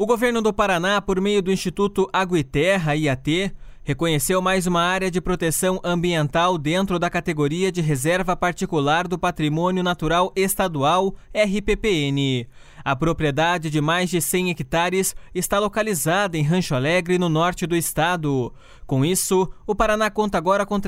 O governo do Paraná, por meio do Instituto Água e Terra, IAT, reconheceu mais uma área de proteção ambiental dentro da categoria de Reserva Particular do Patrimônio Natural Estadual, RPPN. A propriedade de mais de 100 hectares está localizada em Rancho Alegre, no norte do estado. Com isso, o Paraná conta agora com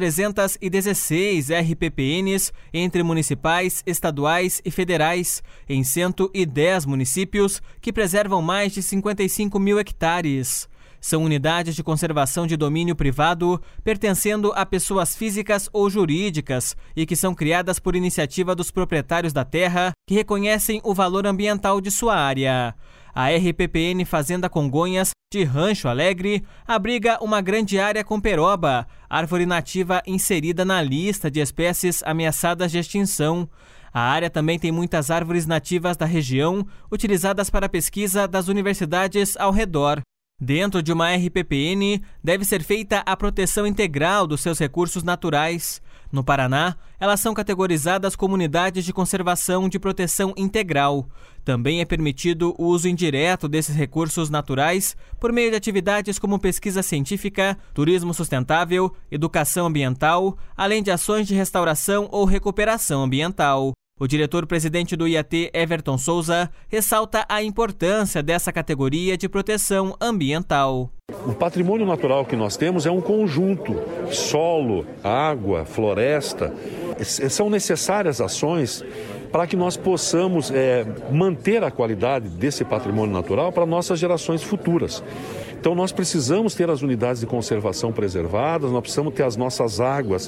316 RPPNs entre municipais, estaduais e federais, em 110 municípios que preservam mais de 55 mil hectares. São unidades de conservação de domínio privado, pertencendo a pessoas físicas ou jurídicas e que são criadas por iniciativa dos proprietários da terra que reconhecem o valor ambiental de sua área. A RPPN Fazenda Congonhas, de Rancho Alegre, abriga uma grande área com peroba, árvore nativa inserida na lista de espécies ameaçadas de extinção. A área também tem muitas árvores nativas da região, utilizadas para a pesquisa das universidades ao redor. Dentro de uma RPPN, deve ser feita a proteção integral dos seus recursos naturais. No Paraná, elas são categorizadas como unidades de conservação de proteção integral. Também é permitido o uso indireto desses recursos naturais por meio de atividades como pesquisa científica, turismo sustentável, educação ambiental, além de ações de restauração ou recuperação ambiental. O diretor-presidente do IAT, Everton Souza, ressalta a importância dessa categoria de proteção ambiental. O patrimônio natural que nós temos é um conjunto: solo, água, floresta. São necessárias ações para que nós possamos manter a qualidade desse patrimônio natural para nossas gerações futuras. Então nós precisamos ter as unidades de conservação preservadas, nós precisamos ter as nossas águas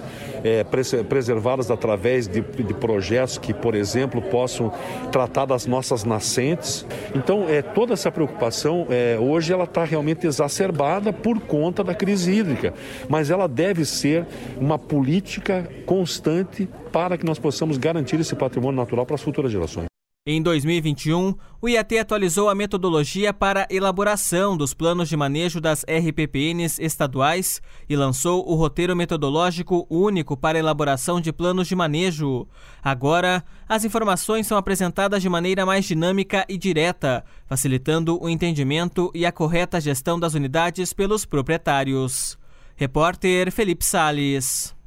preservadas através de projetos que, por exemplo, possam tratar das nossas nascentes. Então toda essa preocupação hoje ela está realmente exacerbada por conta da crise hídrica, mas ela deve ser uma política constante para que nós possamos garantir esse patrimônio natural para as futuras gerações. Em 2021, o IAT atualizou a metodologia para elaboração dos planos de manejo das RPPNs estaduais e lançou o roteiro metodológico único para a elaboração de planos de manejo. Agora, as informações são apresentadas de maneira mais dinâmica e direta, facilitando o entendimento e a correta gestão das unidades pelos proprietários. Repórter Felipe Salles.